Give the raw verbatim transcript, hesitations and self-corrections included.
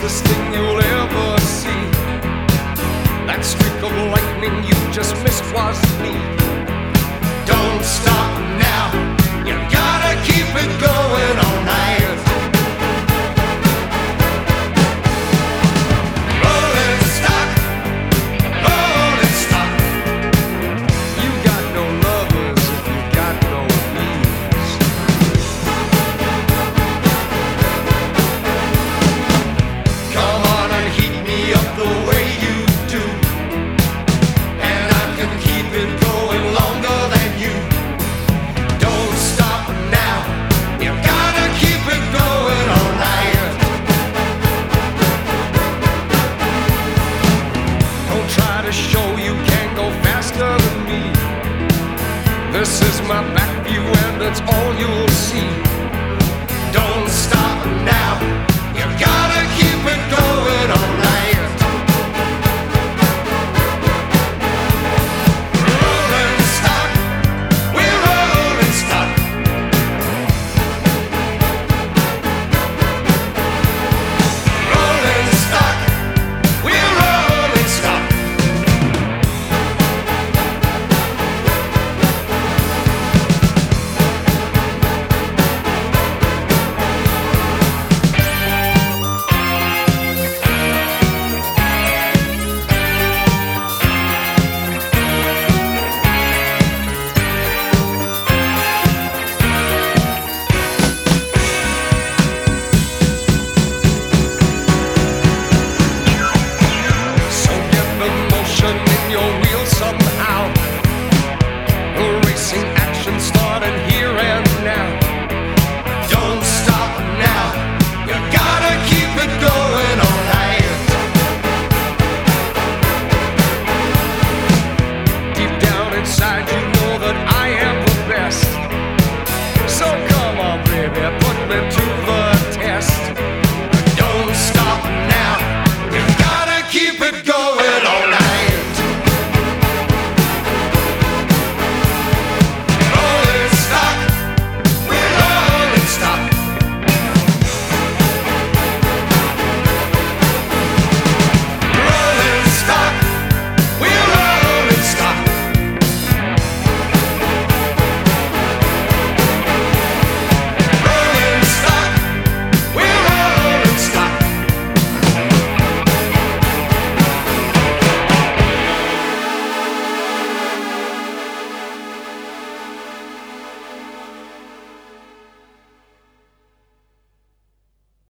fastest thing you'll ever see. That streak of lightning you just missed was me. Don't stop now, you gotta keep it going all night. Rolling stock, rolling stock. You got no lovers if you got no knees. Come on and heat me up the way you do, and I can keep it going longer than you. Don't stop now, you gotta keep it going all night. Don't try to show you can go faster than me. This is my